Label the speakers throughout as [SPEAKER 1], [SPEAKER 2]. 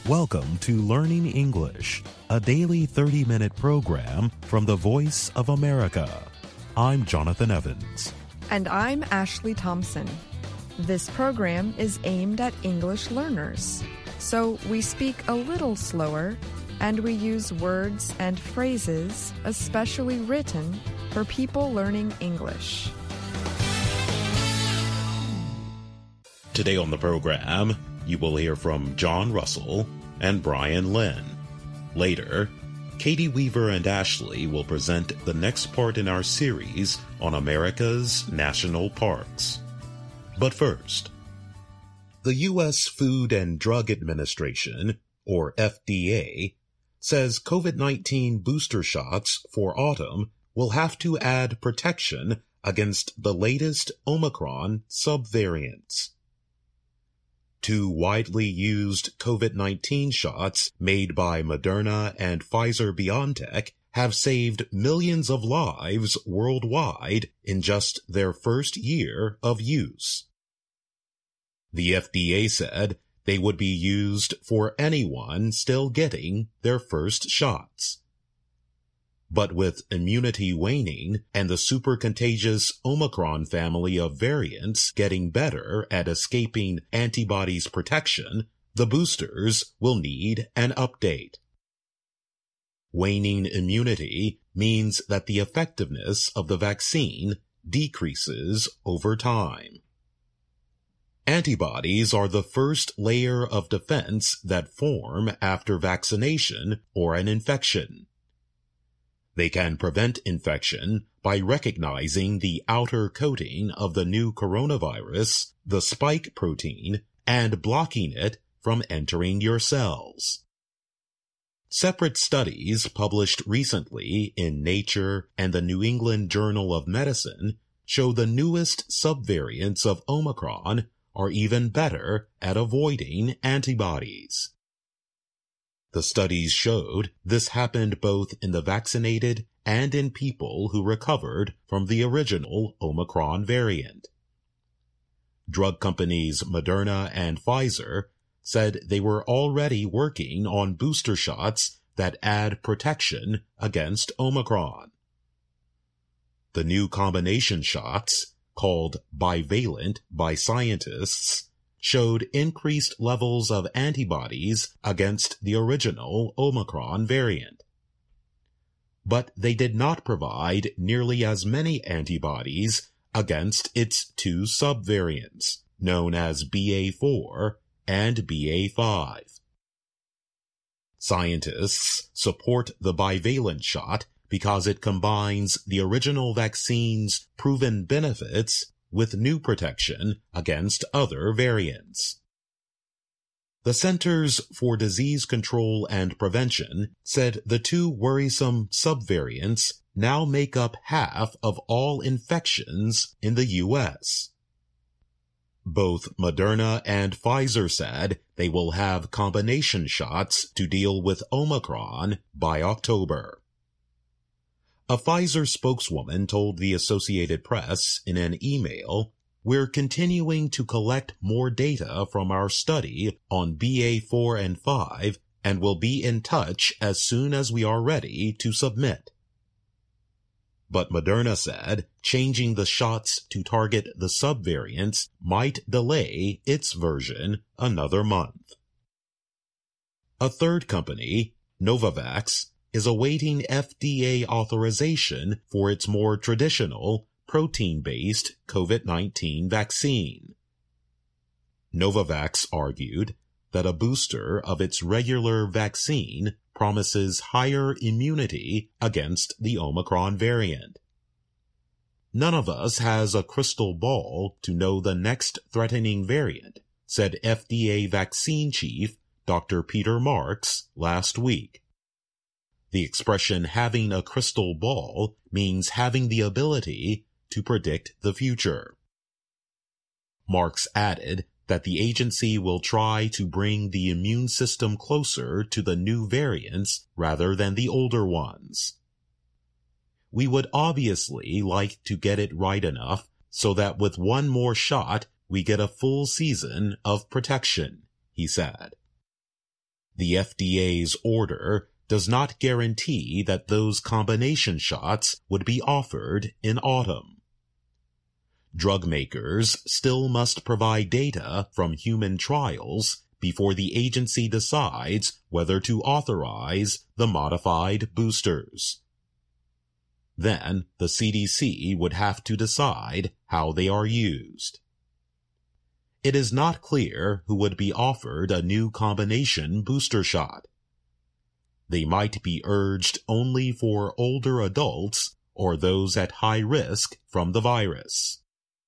[SPEAKER 1] Welcome to Learning English, a daily 30-minute program from the Voice of America. I'm Jonathan Evans.
[SPEAKER 2] And I'm Ashley Thompson. This program is aimed at English learners, so we speak a little slower and we use words and phrases especially written for people learning English.
[SPEAKER 1] Today on the program, you will hear from John Russell and Brian Lynn. Later, Katie Weaver and Ashley will present the next part in our series on America's national parks. But first, the U.S. Food and Drug Administration, or FDA, says COVID-19 booster shots for autumn will have to add protection against the latest Omicron subvariants. Two widely used COVID-19 shots made by Moderna and Pfizer-BioNTech have saved millions of lives worldwide in just their first year of use. The FDA said they would be used for anyone still getting their first shots. But with immunity waning and the super contagious Omicron family of variants getting better at escaping antibodies protection, the boosters will need an update. Waning immunity means that the effectiveness of the vaccine decreases over time. Antibodies are the first layer of defense that form after vaccination or an infection. They can prevent infection by recognizing the outer coating of the new coronavirus, the spike protein, and blocking it from entering your cells. Separate studies published recently in Nature and the New England Journal of Medicine show the newest subvariants of Omicron are even better at avoiding antibodies. The studies showed this happened both in the vaccinated and in people who recovered from the original Omicron variant. Drug companies Moderna and Pfizer said they were already working on booster shots that add protection against Omicron. The new combination shots, called bivalent by scientists, showed increased levels of antibodies against the original Omicron variant. But they did not provide nearly as many antibodies against its two subvariants, known as BA4 and BA5. Scientists support the bivalent shot because it combines the original vaccine's proven benefits with new protection against other variants. The Centers for Disease Control and Prevention said the two worrisome subvariants now make up half of all infections in the U.S. Both Moderna and Pfizer said they will have combination shots to deal with Omicron by October. A Pfizer spokeswoman told the Associated Press in an email, "We're continuing to collect more data from our study on BA4 and 5 and will be in touch as soon as we are ready to submit." But Moderna said changing the shots to target the subvariants might delay its version another month. A third company, Novavax, is awaiting FDA authorization for its more traditional, protein-based COVID-19 vaccine. Novavax argued that a booster of its regular vaccine promises higher immunity against the Omicron variant. "None of us has a crystal ball to know the next threatening variant," said FDA vaccine chief Dr. Peter Marks last week. The expression having a crystal ball means having the ability to predict the future. Marks added that the agency will try to bring the immune system closer to the new variants rather than the older ones. "We would obviously like to get it right enough so that with one more shot we get a full season of protection," he said. The FDA's order does not guarantee that those combination shots would be offered in autumn. Drug makers still must provide data from human trials before the agency decides whether to authorize the modified boosters. Then the CDC would have to decide how they are used. It is not clear who would be offered a new combination booster shot. They might be urged only for older adults or those at high risk from the virus.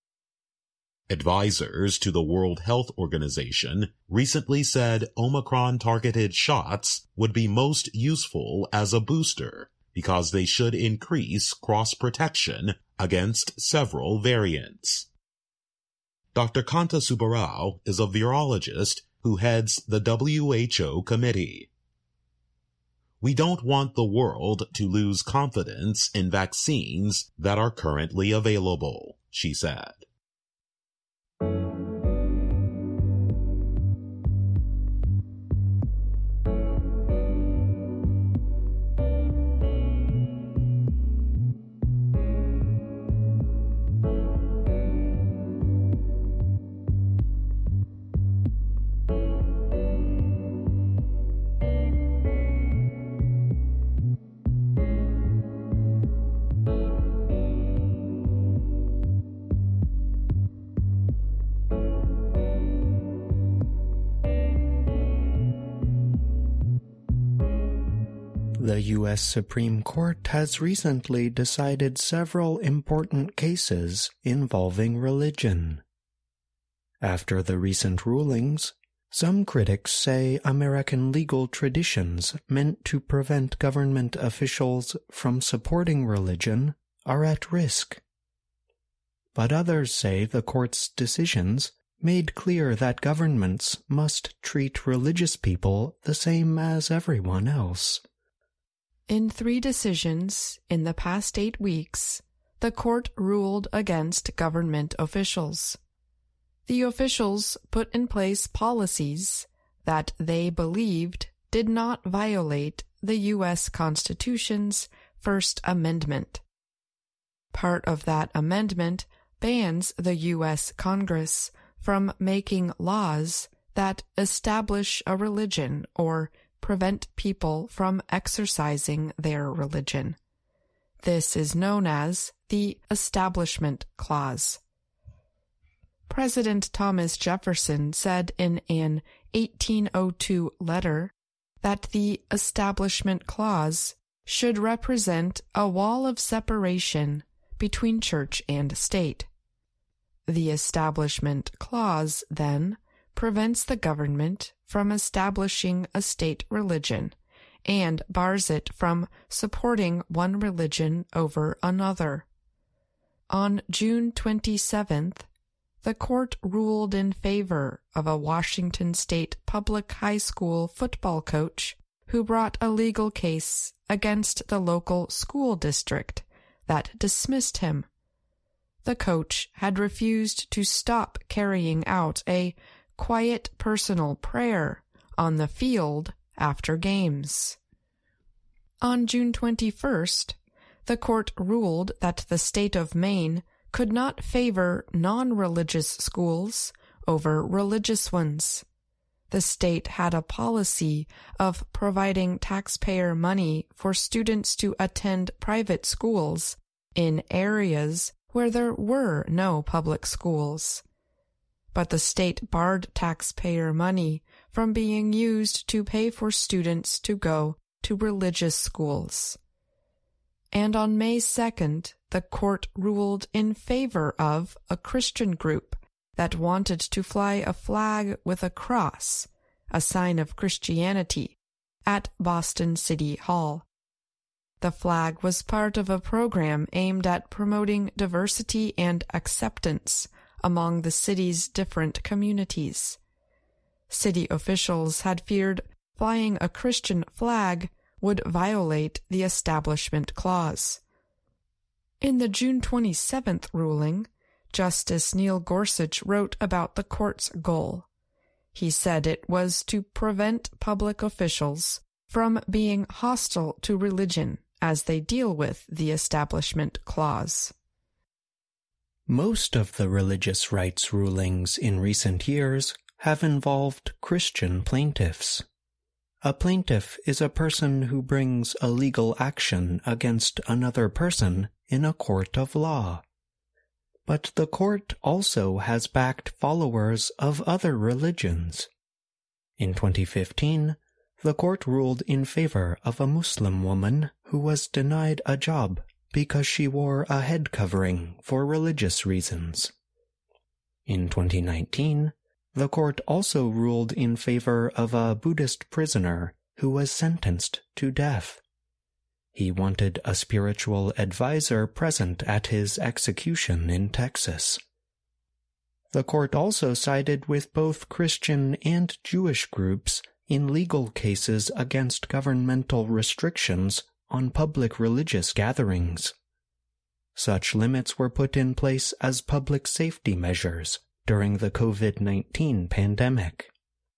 [SPEAKER 1] Advisors to the World Health Organization recently said Omicron-targeted shots would be most useful as a booster because they should increase cross-protection against several variants. Dr. Kanta Subbarao is a virologist who heads the WHO committee. We don't want the world to lose confidence in vaccines that are currently available, she said.
[SPEAKER 3] The U.S. Supreme Court has recently decided several important cases involving religion. After the recent rulings, some critics say American legal traditions meant to prevent government officials from supporting religion are at risk. But others say the court's decisions made clear that governments must treat religious people the same as everyone else.
[SPEAKER 2] In 3 decisions in the past 8 weeks, the court ruled against government officials. The officials put in place policies that they believed did not violate the U.S. Constitution's First Amendment. Part of that amendment bans the U.S. Congress from making laws that establish a religion or prevent people from exercising their religion. This is known as the Establishment Clause. President Thomas Jefferson said in an 1802 letter that the Establishment Clause should represent a wall of separation between church and state. The Establishment Clause, then, prevents the government from establishing a state religion and bars it from supporting one religion over another. On June 27th, the court ruled in favor of a Washington State public high school football coach who brought a legal case against the local school district that dismissed him. The coach had refused to stop carrying out a quiet personal prayer on the field after games. On June 21st, the court ruled that the state of Maine could not favor non-religious schools over religious ones. The state had a policy of providing taxpayer money for students to attend private schools in areas where there were no public schools. But the state barred taxpayer money from being used to pay for students to go to religious schools. And on May 2nd, the court ruled in favor of a Christian group that wanted to fly a flag with a cross, a sign of Christianity, at Boston City Hall. The flag was part of a program aimed at promoting diversity and acceptance among the city's different communities. City officials had feared flying a Christian flag would violate the Establishment Clause. In the June 27th ruling, Justice Neil Gorsuch wrote about the court's goal. He said it was to prevent public officials from being hostile to religion as they deal with the Establishment Clause.
[SPEAKER 3] Most of the religious rights rulings in recent years have involved Christian plaintiffs. A plaintiff is a person who brings a legal action against another person in a court of law. But the court also has backed followers of other religions. In 2015, the court ruled in favor of a Muslim woman who was denied a job because she wore a head covering for religious reasons. In 2019, the court also ruled in favor of a Buddhist prisoner who was sentenced to death. He wanted a spiritual advisor present at his execution in Texas. The court also sided with both Christian and Jewish groups in legal cases against governmental restrictions on public religious gatherings. Such limits were put in place as public safety measures during the COVID-19 pandemic.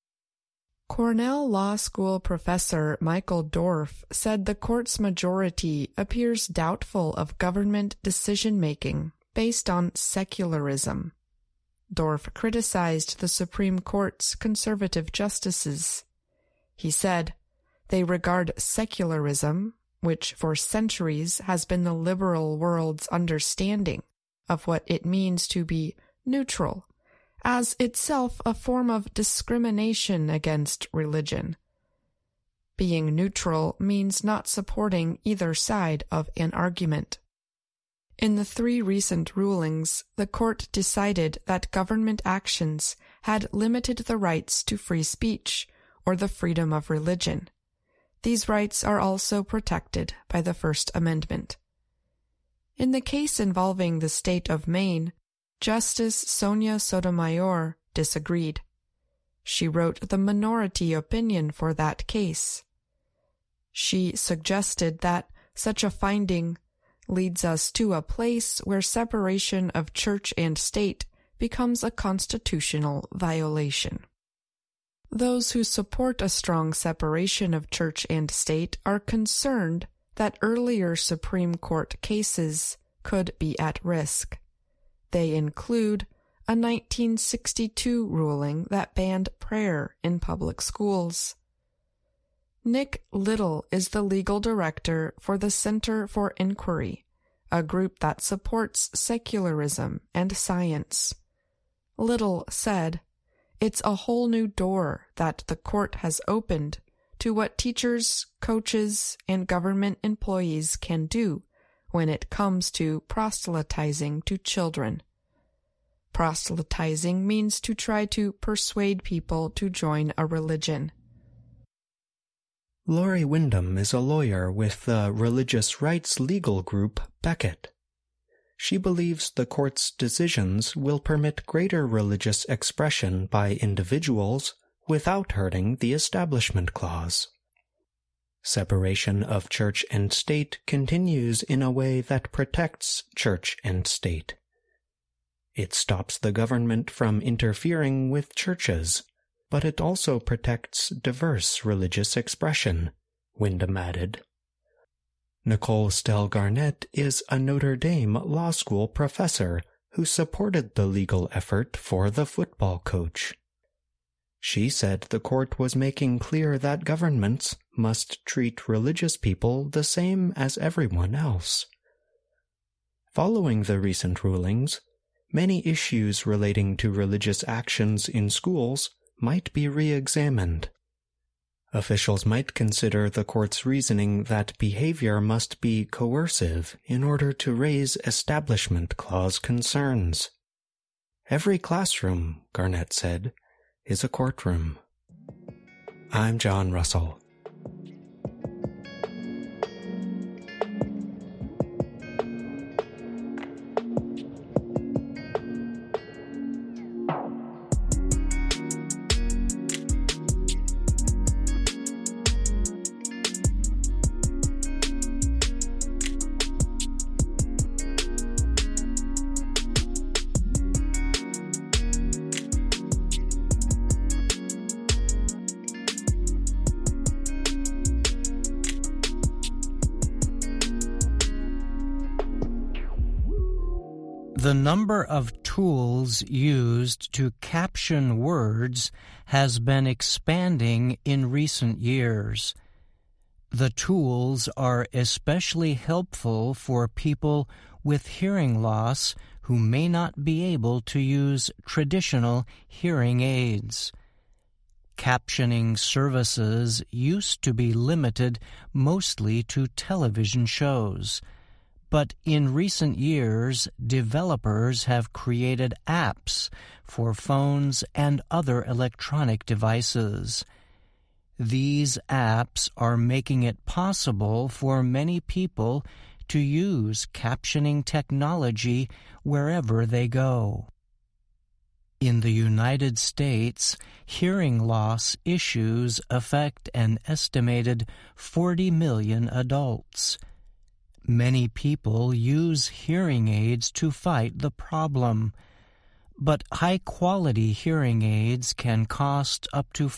[SPEAKER 2] Cornell Law School professor Michael Dorf said the court's majority appears doubtful of government decision-making based on secularism. Dorf criticized the Supreme Court's conservative justices. He said, "They regard secularism, which for centuries has been the liberal world's understanding of what it means to be neutral, as itself a form of discrimination against religion. Being neutral means not supporting either side of an argument." In the 3 recent rulings, the court decided that government actions had limited the rights to free speech or the freedom of religion. These rights are also protected by the First Amendment. In the case involving the state of Maine, Justice Sonia Sotomayor disagreed. She wrote the minority opinion for that case. She suggested that such a finding leads us to a place where separation of church and state becomes a constitutional violation. Those who support a strong separation of church and state are concerned that earlier Supreme Court cases could be at risk. They include a 1962 ruling that banned prayer in public schools. Nick Little is the legal director for the Center for Inquiry, a group that supports secularism and science. Little said, "It's a whole new door that the court has opened to what teachers, coaches, and government employees can do when it comes to proselytizing to children." Proselytizing means to try to persuade people to join a religion.
[SPEAKER 3] Lori Wyndham is a lawyer with the religious rights legal group Becket. She believes the court's decisions will permit greater religious expression by individuals without hurting the Establishment Clause. Separation of church and state continues in a way that protects church and state. It stops the government from interfering with churches, but it also protects diverse religious expression, Wyndham added. Nicole Stell Garnett is a Notre Dame Law School professor who supported the legal effort for the football coach. She said the court was making clear that governments must treat religious people the same as everyone else. Following the recent rulings, many issues relating to religious actions in schools might be re-examined. Officials might consider the court's reasoning that behavior must be coercive in order to raise Establishment Clause concerns. "Every classroom," Garnett said, "is a courtroom." I'm John Russell.
[SPEAKER 4] The number of tools used to caption words has been expanding in recent years. The tools are especially helpful for people with hearing loss who may not be able to use traditional hearing aids. Captioning services used to be limited mostly to television shows, but in recent years, developers have created apps for phones and other electronic devices. These apps are making it possible for many people to use captioning technology wherever they go. In the United States, hearing loss issues affect an estimated 40 million adults. Many people use hearing aids to fight the problem, but high-quality hearing aids can cost up to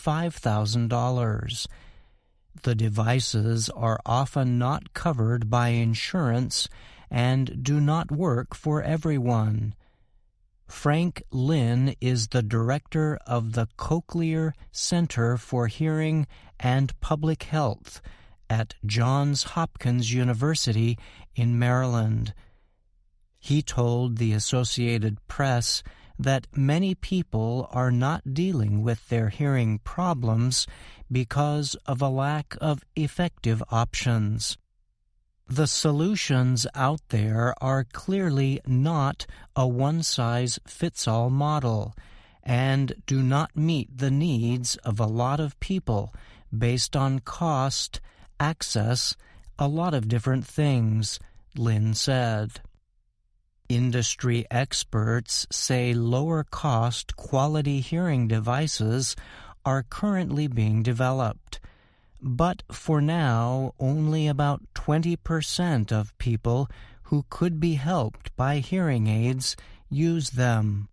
[SPEAKER 4] $5,000. The devices are often not covered by insurance and do not work for everyone. Frank Lin is the director of the Cochlear Center for Hearing and Public Health at Johns Hopkins University in Maryland. He told the Associated Press that many people are not dealing with their hearing problems because of a lack of effective options. The solutions out there are clearly not a one-size-fits-all model and do not meet the needs of a lot of people based on cost, access, a lot of different things, Lin said. Industry experts say lower-cost quality hearing devices are currently being developed, but for now only about 20% of people who could be helped by hearing aids use them.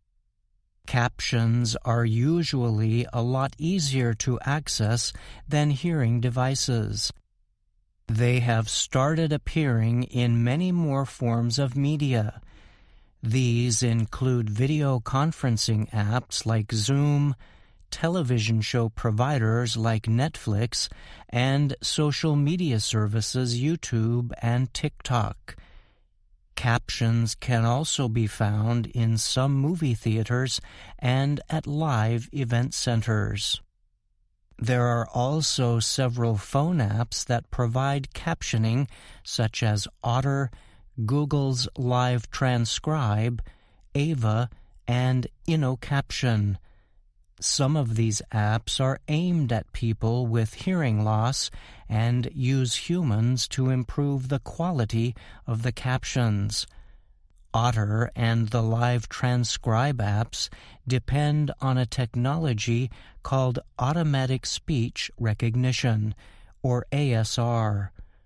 [SPEAKER 4] Captions are usually a lot easier to access than hearing devices. They have started appearing in many more forms of media. These include video conferencing apps like Zoom, television show providers like Netflix, and social media services YouTube and TikTok. Captions can also be found in some movie theaters and at live event centers. There are also several phone apps that provide captioning, such as Otter, Google's Live Transcribe, Ava, and InnoCaption. Some of these apps are aimed at people with hearing loss and use humans to improve the quality of the captions. Otter and the Live Transcribe apps depend on a technology called Automatic Speech Recognition, or ASR.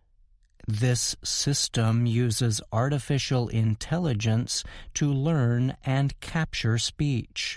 [SPEAKER 4] This system uses artificial intelligence to learn and capture speech.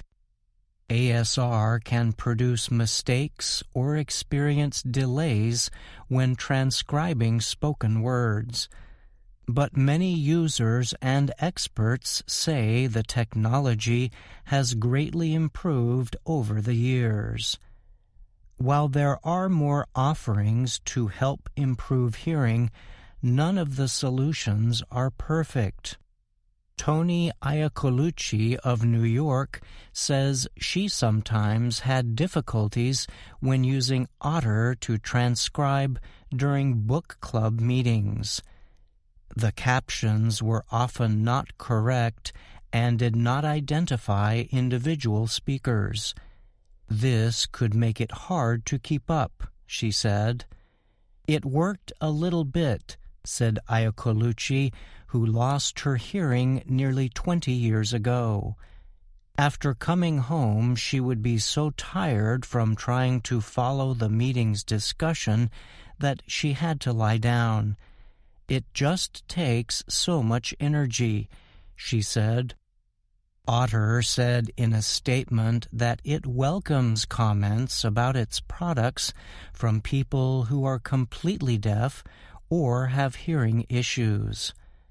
[SPEAKER 4] ASR can produce mistakes or experience delays when transcribing spoken words. But many users and experts say the technology has greatly improved over the years. While there are more offerings to help improve hearing, none of the solutions are perfect. Toni Iacolucci of New York says she sometimes had difficulties when using Otter to transcribe during book club meetings. The captions were often not correct and did not identify individual speakers. This could make it hard to keep up, she said. It worked a little bit, said Iacolucci, who lost her hearing nearly 20 years ago. After coming home, she would be so tired from trying to follow the meeting's discussion that she had to lie down. It just takes so much energy, she said. Otter said in a statement that it welcomes comments about its products from people who are completely deaf or have hearing issues.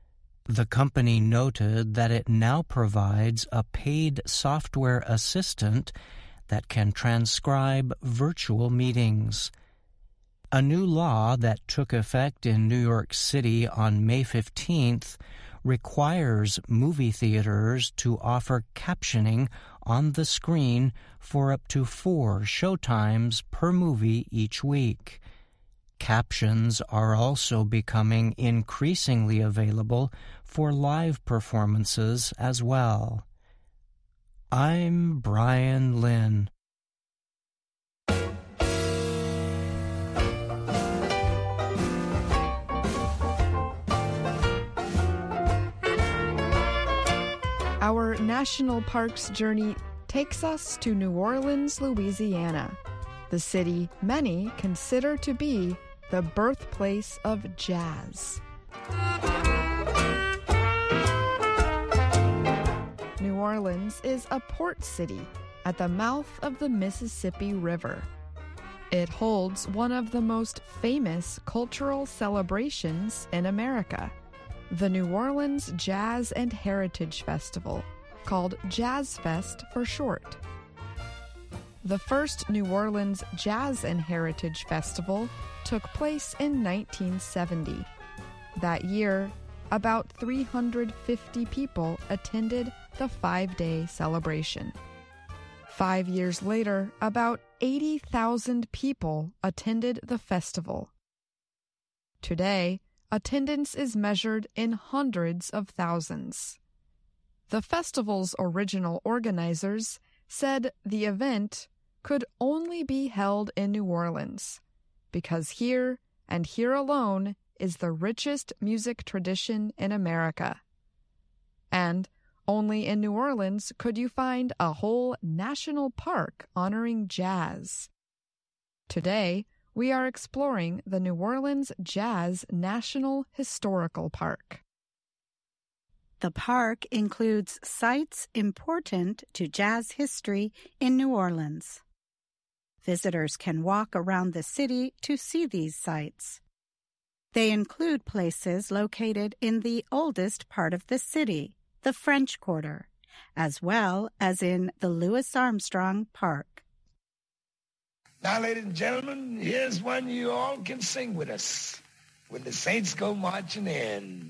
[SPEAKER 4] The company noted that it now provides a paid software assistant that can transcribe virtual meetings. A new law that took effect in New York City on May 15th requires movie theaters to offer captioning on the screen for up to 4 showtimes per movie each week. Captions are also becoming increasingly available for live performances as well. I'm Brian Lynn.
[SPEAKER 2] Our National Parks journey takes us to New Orleans, Louisiana, the city many consider to be the birthplace of jazz. New Orleans is a port city at the mouth of the Mississippi River. It holds one of the most famous cultural celebrations in America, the New Orleans Jazz and Heritage Festival, called Jazz Fest for short. The first New Orleans Jazz and Heritage Festival took place in 1970. That year, about 350 people attended the 5-day celebration. 5 years later, about 80,000 people attended the festival. Today, attendance is measured in hundreds of thousands. The festival's original organizers said the event could only be held in New Orleans because here, and here alone, is the richest music tradition in America. And only in New Orleans could you find a whole national park honoring jazz. Today, we are exploring the New Orleans Jazz National Historical Park.
[SPEAKER 5] The park includes sites important to jazz history in New Orleans. Visitors can walk around the city to see these sites. They include places located in the oldest part of the city, the French Quarter, as well as in the Louis Armstrong Park.
[SPEAKER 6] Now, ladies and gentlemen, here's one you all can sing with us when the Saints go marching in.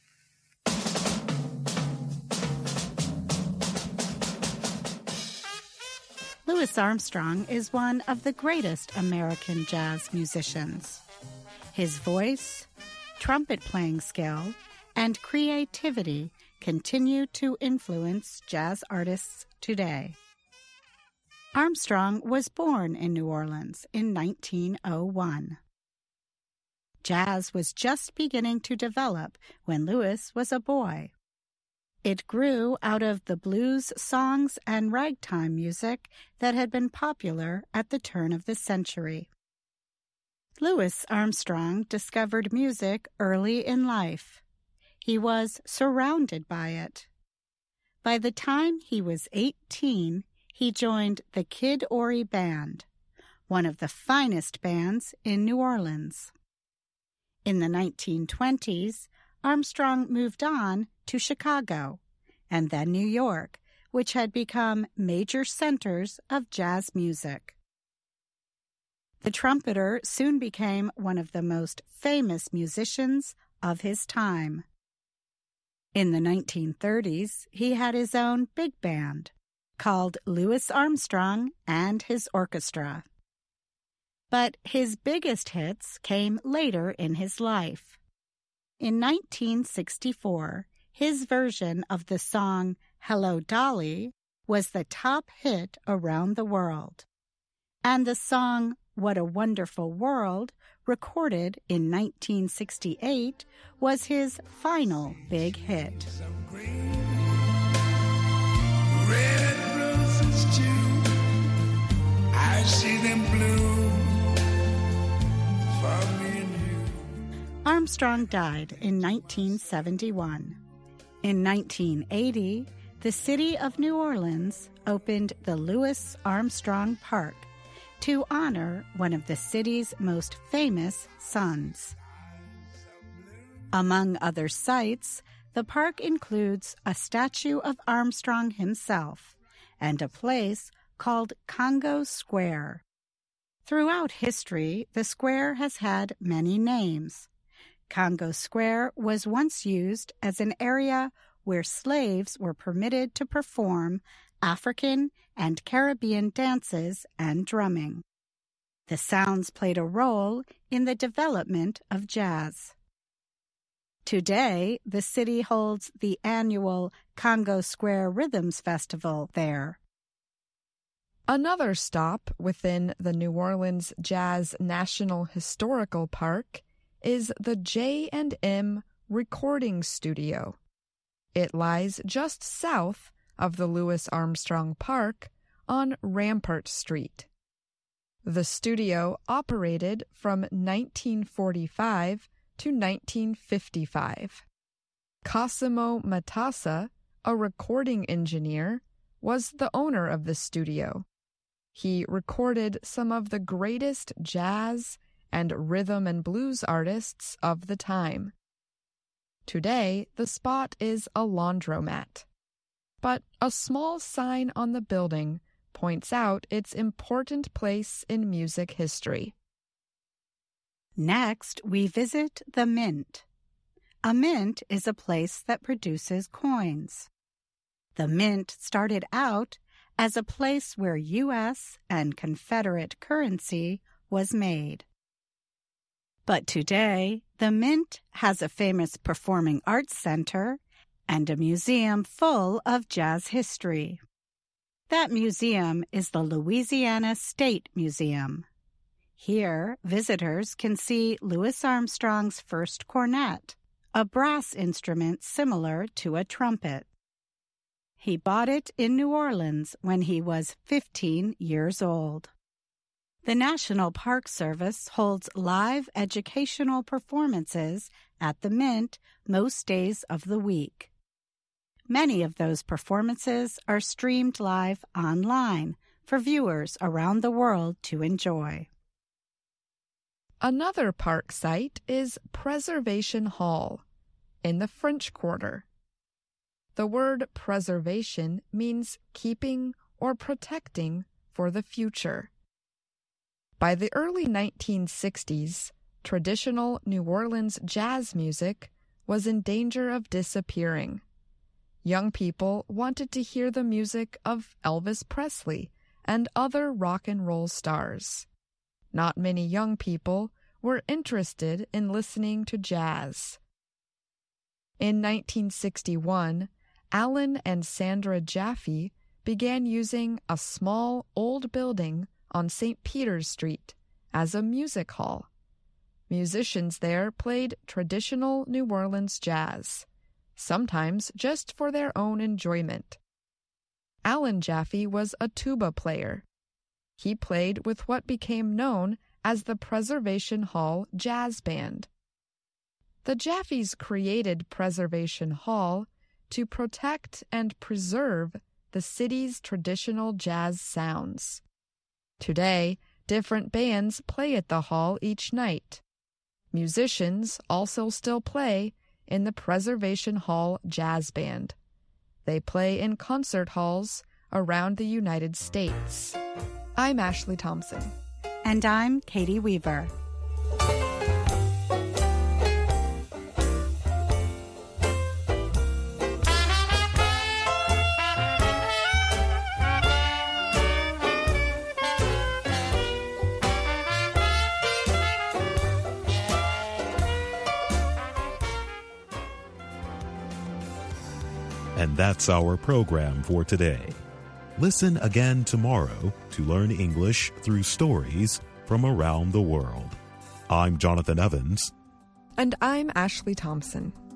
[SPEAKER 5] Louis Armstrong is one of the greatest American jazz musicians. His voice, trumpet-playing skill, and creativity continue to influence jazz artists today. Armstrong was born in New Orleans in 1901. Jazz was just beginning to develop when Louis was a boy. It grew out of the blues songs and ragtime music that had been popular at the turn of the century. Louis Armstrong discovered music early in life. He was surrounded by it. By the time he was 18, he joined the Kid Ory Band, one of the finest bands in New Orleans. In the 1920s, Armstrong moved on to Chicago and then New York, which had become major centers of jazz music. The trumpeter soon became one of the most famous musicians of his time. In the 1930s, he had his own big band called Louis Armstrong and his Orchestra. But his biggest hits came later in his life. In 1964, his version of the song Hello, Dolly was the top hit around the world. And the song What a Wonderful World, recorded in 1968, was his final big hit.
[SPEAKER 6] Red roses too, I see them blue for me and you.
[SPEAKER 5] Armstrong died in 1971. In 1980, the city of New Orleans opened the Louis Armstrong Park to honor one of the city's most famous sons. Among other sights, the park includes a statue of Armstrong himself and a place called Congo Square. Throughout history, the square has had many names. Congo Square was once used as an area where slaves were permitted to perform African and Caribbean dances and drumming. The sounds played a role in the development of jazz. Today, the city holds the annual Congo Square Rhythms Festival there.
[SPEAKER 2] Another stop within the New Orleans Jazz National Historical Park is the J&M Recording Studio. It lies just south of the Louis Armstrong Park on Rampart Street. The studio operated from 1945 to 1955. Cosimo Matassa, a recording engineer, was the owner of the studio. He recorded some of the greatest jazz and rhythm and blues artists of the time. Today, the spot is a laundromat, but a small sign on the building points out its important place in music history.
[SPEAKER 5] Next, we visit the Mint. A mint is a place that produces coins. The Mint started out as a place where U.S. and Confederate currency was made. But today, the Mint has a famous performing arts center and a museum full of jazz history. That museum is the Louisiana State Museum. Here, visitors can see Louis Armstrong's first cornet, a brass instrument similar to a trumpet. He bought it in New Orleans when he was 15 years old. The National Park Service holds live educational performances at the Mint most days of the week. Many of those performances are streamed live online for viewers around the world to enjoy.
[SPEAKER 2] Another park site is Preservation Hall in the French Quarter. The word preservation means keeping or protecting for the future. By the early 1960s, traditional New Orleans jazz music was in danger of disappearing. Young people wanted to hear the music of Elvis Presley and other rock and roll stars. Not many young people were interested in listening to jazz. In 1961, Alan and Sandra Jaffe began using a small old building on St. Peter's Street as a music hall. Musicians there played traditional New Orleans jazz, sometimes just for their own enjoyment. Alan Jaffe was a tuba player. He played with what became known as the Preservation Hall Jazz Band. The Jaffes created Preservation Hall to protect and preserve the city's traditional jazz sounds. Today, different bands play at the hall each night. Musicians also still play in the Preservation Hall Jazz Band. They play in concert halls around the United States. I'm Ashley Thompson.
[SPEAKER 5] And I'm Katie Weaver.
[SPEAKER 1] And that's our program for today. Listen again tomorrow to learn English through stories from around the world. I'm Jonathan Evans.
[SPEAKER 2] And I'm Ashley Thompson.